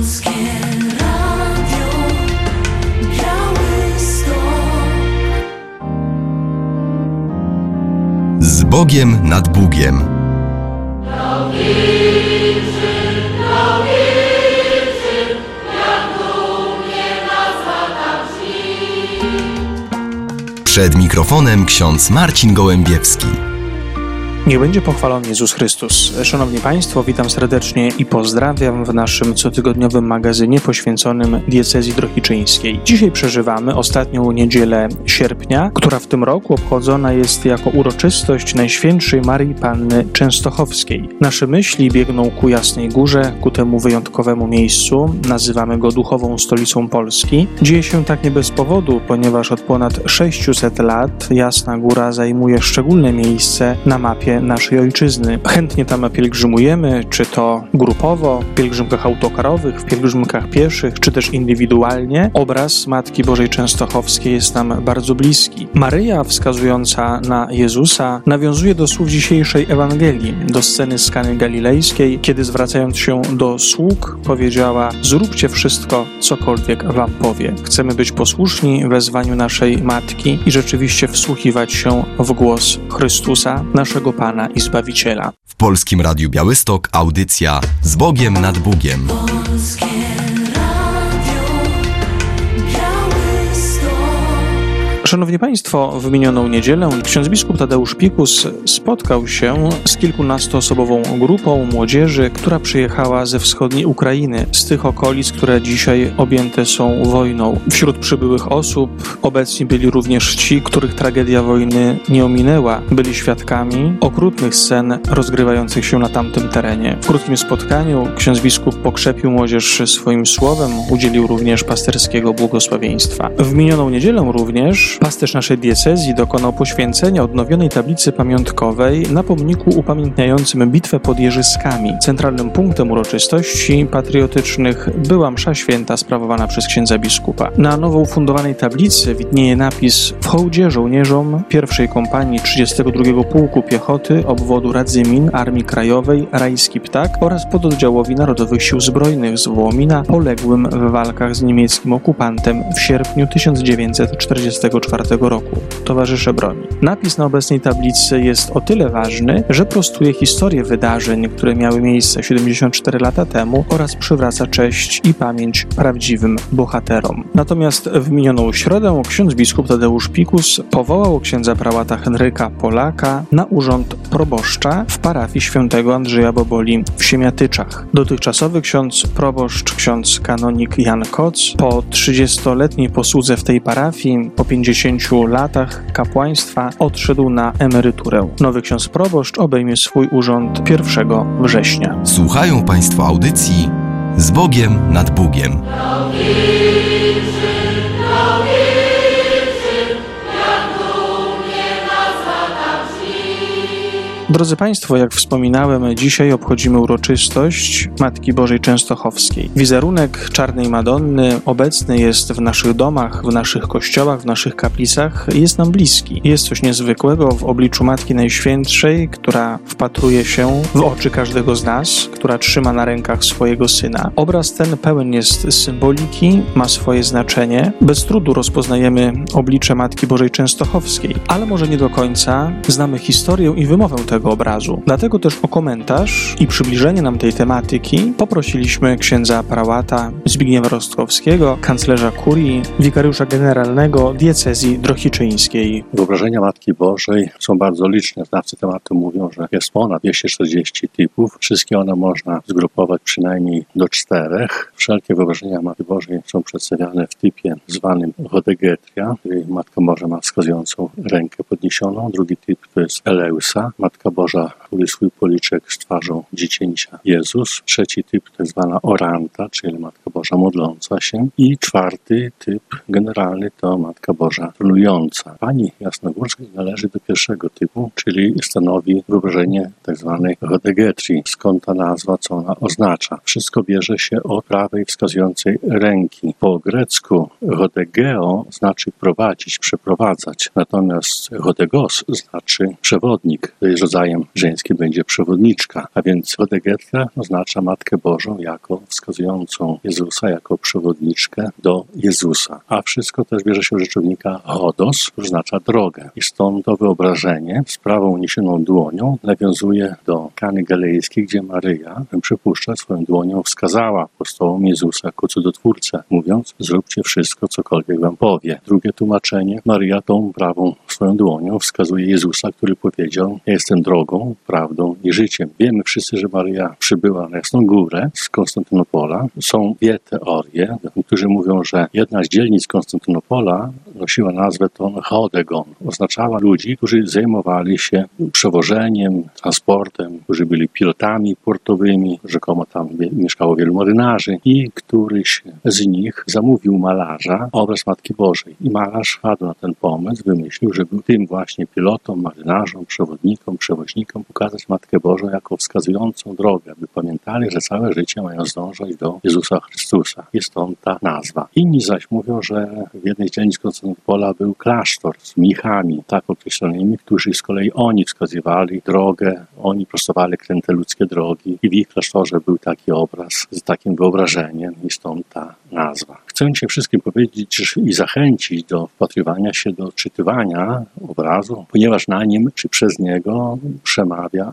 Z Bogiem nad Bugiem. Przed mikrofonem ksiądz Marcin Gołębiewski. Niech będzie pochwalony Jezus Chrystus. Szanowni Państwo, witam serdecznie i pozdrawiam w naszym cotygodniowym magazynie poświęconym diecezji drohiczyńskiej. Dzisiaj przeżywamy ostatnią niedzielę sierpnia, która w tym roku obchodzona jest jako uroczystość Najświętszej Maryi Panny Częstochowskiej. Nasze myśli biegną ku Jasnej Górze, ku temu wyjątkowemu miejscu. Nazywamy go duchową stolicą Polski. Dzieje się tak nie bez powodu, ponieważ od ponad 600 lat Jasna Góra zajmuje szczególne miejsce na mapie naszej ojczyzny. Chętnie tam pielgrzymujemy, czy to grupowo, w pielgrzymkach autokarowych, w pielgrzymkach pieszych, czy też indywidualnie. Obraz Matki Bożej Częstochowskiej jest nam bardzo bliski. Maryja, wskazująca na Jezusa, nawiązuje do słów dzisiejszej Ewangelii, do sceny z Kany Galilejskiej, kiedy zwracając się do sług, powiedziała: zróbcie wszystko, cokolwiek wam powie. Chcemy być posłuszni wezwaniu naszej Matki i rzeczywiście wsłuchiwać się w głos Chrystusa, naszego Pana i Zbawiciela. W Polskim Radiu Białystok audycja Z Bogiem nad Bugiem. Szanowni Państwo, w minioną niedzielę ksiądz biskup Tadeusz Pikus spotkał się z kilkunastoosobową grupą młodzieży, która przyjechała ze wschodniej Ukrainy, z tych okolic, które dzisiaj objęte są wojną. Wśród przybyłych osób obecni byli również ci, których tragedia wojny nie ominęła. Byli świadkami okrutnych scen rozgrywających się na tamtym terenie. W krótkim spotkaniu ksiądz biskup pokrzepił młodzież swoim słowem, udzielił również pasterskiego błogosławieństwa. W minioną niedzielę również pasterz naszej diecezji dokonał poświęcenia odnowionej tablicy pamiątkowej na pomniku upamiętniającym bitwę pod Jeżyskami. Centralnym punktem uroczystości patriotycznych była msza święta sprawowana przez księdza biskupa. Na nowo ufundowanej tablicy widnieje napis: w hołdzie żołnierzom pierwszej kompanii 32 Pułku Piechoty obwodu Radzymin Armii Krajowej Rajski Ptak oraz pododdziałowi Narodowych Sił Zbrojnych z Wołomina poległym w walkach z niemieckim okupantem w sierpniu 1944 roku. Towarzysze broni. Napis na obecnej tablicy jest o tyle ważny, że prostuje historię wydarzeń, które miały miejsce 74 lata temu oraz przywraca cześć i pamięć prawdziwym bohaterom. Natomiast w minioną środę ksiądz biskup Tadeusz Pikus powołał księdza prałata Henryka Polaka na urząd proboszcza w parafii świętego Andrzeja Boboli w Siemiatyczach. Dotychczasowy ksiądz proboszcz, ksiądz kanonik Jan Koc, po 30-letniej posłudze w tej parafii, po 50 latach kapłaństwa odszedł na emeryturę. Nowy ksiądz proboszcz obejmie swój urząd 1 września. Słuchają Państwo audycji Z Bogiem nad Bugiem. Drodzy Państwo, jak wspominałem, dzisiaj obchodzimy uroczystość Matki Bożej Częstochowskiej. Wizerunek Czarnej Madonny obecny jest w naszych domach, w naszych kościołach, w naszych kaplicach, jest nam bliski. Jest coś niezwykłego w obliczu Matki Najświętszej, która wpatruje się w oczy każdego z nas, która trzyma na rękach swojego Syna. Obraz ten pełen jest symboliki, ma swoje znaczenie. Bez trudu rozpoznajemy oblicze Matki Bożej Częstochowskiej, ale może nie do końca znamy historię i wymowę tego obrazu. Dlatego też o komentarz i przybliżenie nam tej tematyki poprosiliśmy księdza prałata Zbigniewa Rostkowskiego, kanclerza kurii, wikariusza generalnego diecezji drohiczyńskiej. Wyobrażenia Matki Bożej są bardzo liczne. Znawcy tematu mówią, że jest ponad 240 typów. Wszystkie one można zgrupować przynajmniej do 4. Wszelkie wyobrażenia Matki Bożej są przedstawiane w typie zwanym Hodegetria, czyli Matka Boża ma wskazującą rękę podniesioną. Drugi typ to jest Eleusa, Matka Boża, który swój policzek z twarzą dziecięcia Jezus. Trzeci typ to jest zwana Oranta, czyli Matka Boża modląca się. I 4. typ generalny to Matka Boża trunująca. Pani Jasnogórska należy do 1. typu, czyli stanowi wyobrażenie tak zwanej Hodegetrii. Skąd ta nazwa, co ona oznacza? Wszystko bierze się od prawej wskazującej ręki. Po grecku hodegeo znaczy prowadzić, przeprowadzać, natomiast hodegos znaczy przewodnik. To jest rodzaj rodzajem żeńskim będzie przewodniczka, a więc Hodegetę oznacza Matkę Bożą jako wskazującą Jezusa, jako przewodniczkę do Jezusa. A wszystko też bierze się od rzeczownika hodos, który oznacza drogę. I stąd to wyobrażenie z prawą uniesioną dłonią nawiązuje do Kany Galilejskiej, gdzie Maryja, przypuszcza, swoją dłonią wskazała apostołom Jezusa jako cudotwórcę, mówiąc: zróbcie wszystko, cokolwiek wam powie. Drugie tłumaczenie: Maryja tą prawą swoją dłonią wskazuje Jezusa, który powiedział: ja jestem drogą, prawdą i życiem. Wiemy wszyscy, że Maryja przybyła na Jasną Górę z Konstantynopola. Są dwie teorie. Niektórzy mówią, że jedna z dzielnic Konstantynopola nosiła nazwę Hodegon. Oznaczała ludzi, którzy zajmowali się przewożeniem, transportem, którzy byli pilotami portowymi. Rzekomo tam mieszkało wielu marynarzy i któryś z nich zamówił malarza obraz Matki Bożej. I malarz wpadł na ten pomysł, wymyślił, żeby tym właśnie pilotom, marynarzom, przewodnikom, przewoźnikom pokazać Matkę Bożą jako wskazującą drogę, by pamiętali, że całe życie mają zdążać do Jezusa Chrystusa. Jest stąd ta nazwa. Inni zaś mówią, że w jednej z dzielnic Konstantynopola był klasztor z mnichami, tak określonymi, którzy z kolei oni wskazywali drogę, oni prostowali kręte ludzkie drogi i w ich klasztorze był taki obraz z takim wyobrażeniem i stąd ta nazwa. Chcę dzisiaj wszystkim powiedzieć i zachęcić do wpatrywania się, do czytywania obrazu, ponieważ na nim czy przez niego przemawia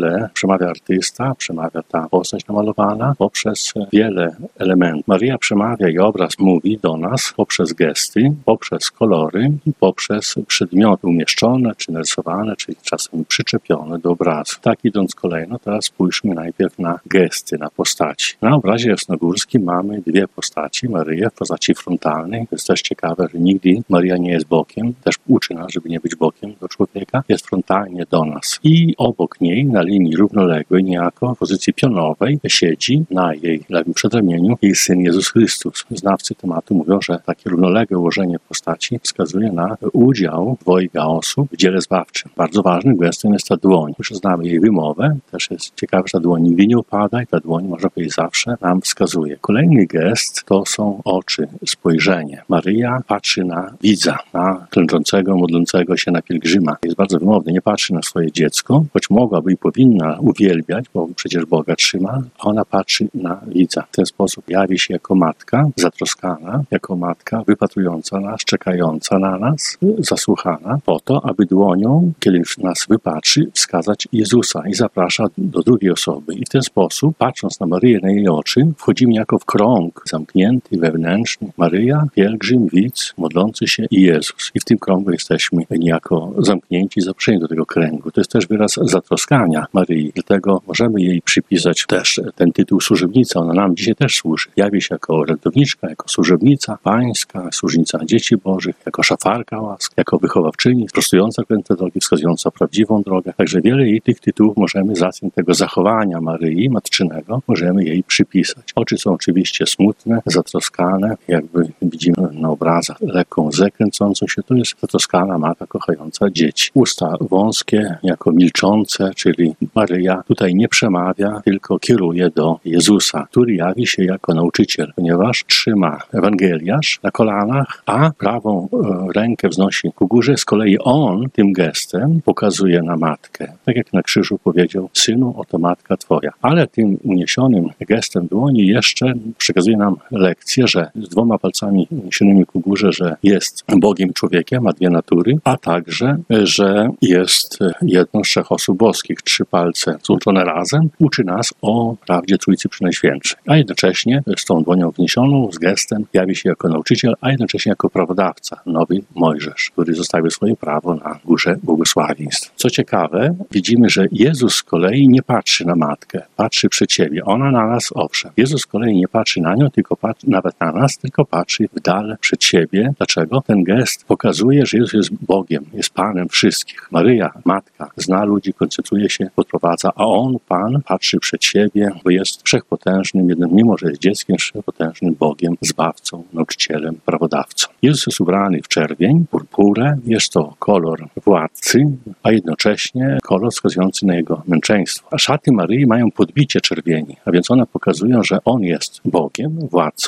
artysta, przemawia ta postać namalowana poprzez wiele elementów. Maryja przemawia i obraz mówi do nas poprzez gesty, poprzez kolory i poprzez przedmioty umieszczone, czy narysowane, czy czasem przyczepione do obrazu. Tak idąc kolejno, teraz spójrzmy najpierw na gesty, na postaci. Na obrazie jasnogórskim mamy dwie postaci. Maryję w postaci frontalnej. To jest też ciekawe, że nigdy Maryja nie jest bokiem. Też uczy nas, żeby nie być bokiem do człowieka. Jest frontalnie do nas. I obok niej, na linii równoległej, niejako w pozycji pionowej, siedzi na jej lewym przedramieniu jej Syn Jezus Chrystus. Znawcy tematu mówią, że takie równoległe ułożenie postaci wskazuje na udział dwojga osób w dziele zbawczym. Bardzo ważnym gestem jest ta dłoń. Już znamy jej wymowę. Też jest ciekawe, że ta dłoń nigdy nie upada i ta dłoń, można powiedzieć, zawsze nam wskazuje. Kolejny gest to są oczy, spojrzenie. Maryja patrzy na widza, na klęczącego, modlącego się, na pielgrzyma. Jest bardzo wymowny, nie patrzy na swoje dziecko, choć mogłaby i powinna uwielbiać, bo przecież Boga trzyma, a ona patrzy na widza. W ten sposób jawi się jako matka, zatroskana, jako matka wypatrująca nas, czekająca na nas, zasłuchana po to, aby dłonią, kiedy nas wypatrzy, wskazać Jezusa i zaprasza do drugiej osoby. I w ten sposób, patrząc na Maryję, na jej oczy, wchodzimy jako w krąg zamknięty, wewnętrzny. Maryja, pielgrzym, widz, modlący się i Jezus. I w tym krągu jesteśmy niejako zamknięci, zaproszeni do tego kręgu. To jest też wyraz zatroskania Maryi. Dlatego możemy jej przypisać też ten tytuł służebnica. Ona nam dzisiaj też służy. Jawi się jako orędowniczka, jako służebnica pańska, służebnica dzieci bożych, jako szafarka łask, jako wychowawczyni, prostująca kręte drogi, wskazująca prawdziwą drogę. Także wiele jej tych tytułów możemy z racji tego zachowania Maryi matczynego, możemy jej przypisać. Oczy są oczywiście smutne, zatroskane, jakby widzimy na obrazach lekką łzę kręcącą się, to jest zatroskana matka kochająca dzieci. Usta wąskie, jako milczące, czyli Maryja tutaj nie przemawia, tylko kieruje do Jezusa, który jawi się jako nauczyciel, ponieważ trzyma ewangeliarz na kolanach, a prawą rękę wznosi ku górze. Z kolei on tym gestem pokazuje na matkę. Tak jak na krzyżu powiedział: synu, oto matka twoja. Ale tym uniesionym gestem dłoni jeszcze przekazuje nam lekcję, że z dwoma palcami uniesionymi ku górze, że jest Bogiem człowiekiem, ma dwie natury, a także, że jest jedną z trzech osób boskich. Trzy palce złączone razem uczy nas o prawdzie Trójcy Przenajświętszej. A jednocześnie z tą dłonią wniesioną, z gestem jawi się jako nauczyciel, a jednocześnie jako prawodawca, nowy Mojżesz, który zostawił swoje prawo na górze błogosławieństw. Co ciekawe, widzimy, że Jezus z kolei nie patrzy na matkę, patrzy przed siebie. Ona na nas, owszem. Jezus z kolei nie patrzy na nią, tylko patrzy nawet na nas, tylko patrzy w dal przed siebie. Dlaczego? Ten gest pokazuje, że Jezus jest Bogiem, jest Panem wszystkich. Maryja, matka, zna ludzi, koncentruje się, podprowadza, a on, Pan, patrzy przed siebie, bo jest wszechpotężnym, mimo że jest dzieckiem, wszechpotężnym Bogiem, zbawcą, nauczycielem, prawodawcą. Jezus jest ubrany w czerwień, purpurę, jest to kolor władcy, a jednocześnie kolor wskazujący na jego męczeństwo. A szaty Maryi mają podbicie czerwieni, a więc one pokazują, że on jest Bogiem, władcą, a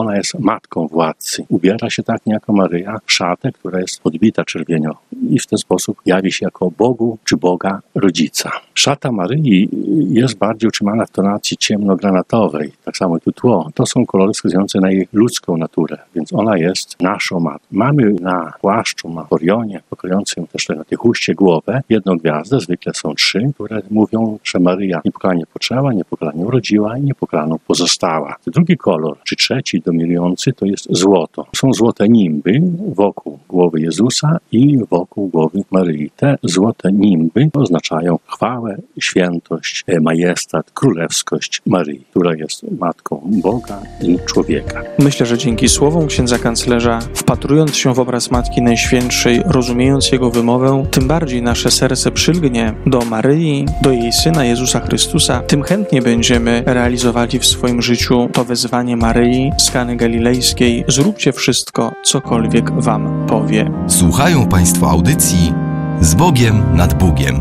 ona jest matką władcy. Ubiera się tak niejako Maryja w szatę, która jest odbita czerwienią i w ten sposób jawi się jako Bogu czy Boga rodzica. Szata Maryi jest bardziej utrzymana w tonacji ciemnogranatowej, tak samo tu tło. To są kolory wskazujące na jej ludzką naturę, więc ona jest naszą matką. Mamy na płaszczu, na orionie, pokryjącym też na tej chuście głowę, jedną gwiazdę, zwykle są 3, które mówią, że Maryja niepokalanie poczęła, niepokalanie urodziła i niepokalanie pozostała. Drugi kolor, czy trzeci dominujący, to jest złoto. Są złote nimby wokół głowy Jezusa i wokół głowy Maryi. Te złote nimby oznaczają chwałę, świętość, majestat, królewskość Maryi, która jest matką Boga i człowieka. Myślę, że dzięki słowom księdza kanclerza, wpatrując się w obraz Matki Najświętszej, rozumiejąc jego wymowę, tym bardziej nasze serce przylgnie do Maryi, do jej Syna Jezusa Chrystusa, tym chętniej będziemy realizowali w swoim życiu to wezwanie Maryi z Kany Galilejskiej: zróbcie wszystko, cokolwiek wam powie. Słuchają Państwo audycji Z Bogiem nad Bugiem.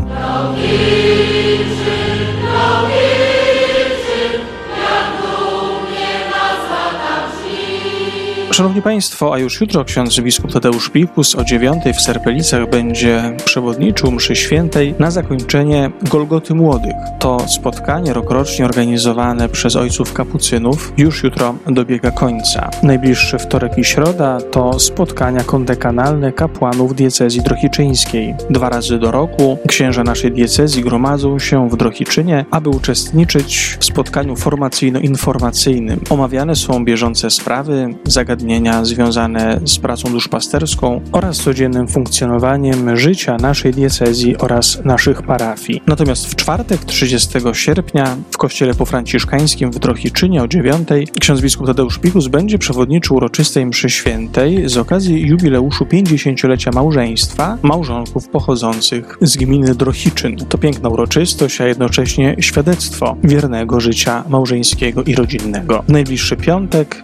Szanowni Państwo, a już jutro ksiądz biskup Tadeusz Pikus o 9:00 w Serpelicach będzie przewodniczył mszy świętej na zakończenie Golgoty Młodych. To spotkanie rokrocznie organizowane przez ojców kapucynów już jutro dobiega końca. Najbliższy wtorek i środa to spotkania kondekanalne kapłanów diecezji drohiczyńskiej. 2 razy do roku księża naszej diecezji gromadzą się w Drohiczynie, aby uczestniczyć w spotkaniu formacyjno-informacyjnym. Omawiane są bieżące sprawy, zagadnienia związane z pracą duszpasterską oraz codziennym funkcjonowaniem życia naszej diecezji oraz naszych parafii. Natomiast w czwartek 30 sierpnia w kościele pofranciszkańskim w Drohiczynie o 9:00 ksiądz biskup Tadeusz Pikus będzie przewodniczył uroczystej mszy świętej z okazji jubileuszu 50-lecia małżeństwa małżonków pochodzących z gminy Drohiczyn. To piękna uroczystość, a jednocześnie świadectwo wiernego życia małżeńskiego i rodzinnego. W najbliższy piątek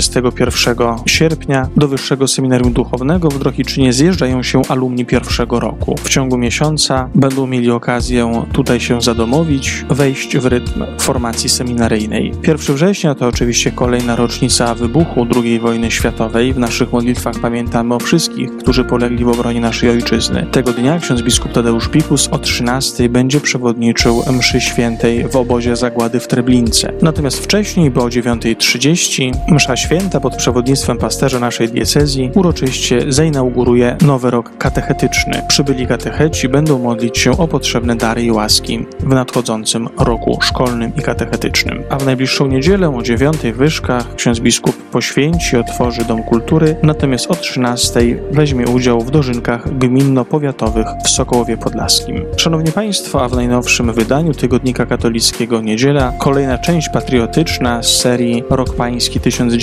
31 sierpnia do Wyższego Seminarium Duchownego w Drohiczynie zjeżdżają się alumni pierwszego roku. W ciągu miesiąca będą mieli okazję tutaj się zadomowić, wejść w rytm formacji seminaryjnej. 1 września to oczywiście kolejna rocznica wybuchu II wojny światowej. W naszych modlitwach pamiętamy o wszystkich, którzy polegli w obronie naszej ojczyzny. Tego dnia ksiądz biskup Tadeusz Pikus o 13:00 będzie przewodniczył mszy świętej w obozie zagłady w Treblince. Natomiast wcześniej, bo o 9:30 msza święta pod przewodnictwem pasterza naszej diecezji uroczyście zainauguruje nowy rok katechetyczny. Przybyli katecheci będą modlić się o potrzebne dary i łaski w nadchodzącym roku szkolnym i katechetycznym. A w najbliższą niedzielę o 9:00 w Wyszkach ksiądz biskup poświęci i otworzy Dom Kultury, natomiast o 13:00 weźmie udział w dożynkach gminno-powiatowych w Sokołowie Podlaskim. Szanowni Państwo, a w najnowszym wydaniu Tygodnika Katolickiego Niedziela kolejna część patriotyczna z serii Rok Pański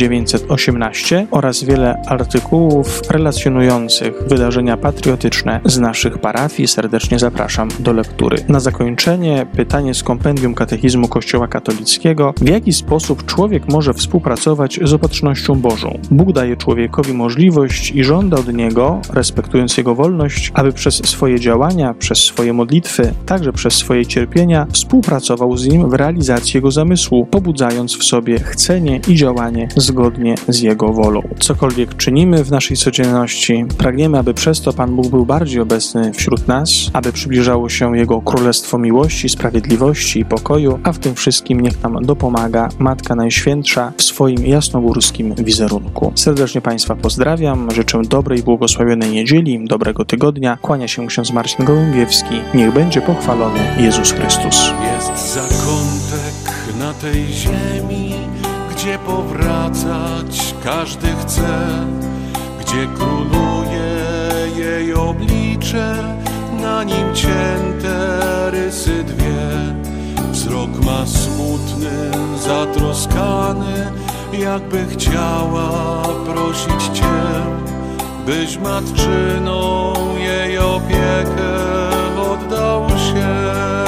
1918 oraz wiele artykułów relacjonujących wydarzenia patriotyczne z naszych parafii. Serdecznie zapraszam do lektury. Na zakończenie pytanie z kompendium katechizmu Kościoła katolickiego: w jaki sposób człowiek może współpracować z opatrznością Bożą? Bóg daje człowiekowi możliwość i żąda od niego, respektując jego wolność, aby przez swoje działania, przez swoje modlitwy, także przez swoje cierpienia współpracował z nim w realizacji jego zamysłu, pobudzając w sobie chcenie i działanie zgodnie z jego wolą. Cokolwiek czynimy w naszej codzienności, pragniemy, aby przez to Pan Bóg był bardziej obecny wśród nas, aby przybliżało się Jego Królestwo miłości, sprawiedliwości i pokoju, a w tym wszystkim niech nam dopomaga Matka Najświętsza w swoim jasnogórskim wizerunku. Serdecznie Państwa pozdrawiam, życzę dobrej, błogosławionej niedzieli, dobrego tygodnia. Kłania się ksiądz Marcin Gołębiewski. Niech będzie pochwalony Jezus Chrystus. Jest zakątek na tej ziemi, gdzie powracać każdy chce, gdzie króluje jej oblicze, na nim cięte rysy dwie. Wzrok ma smutny, zatroskany, jakby chciała prosić Cię, byś matczyną jej opiekę oddał się.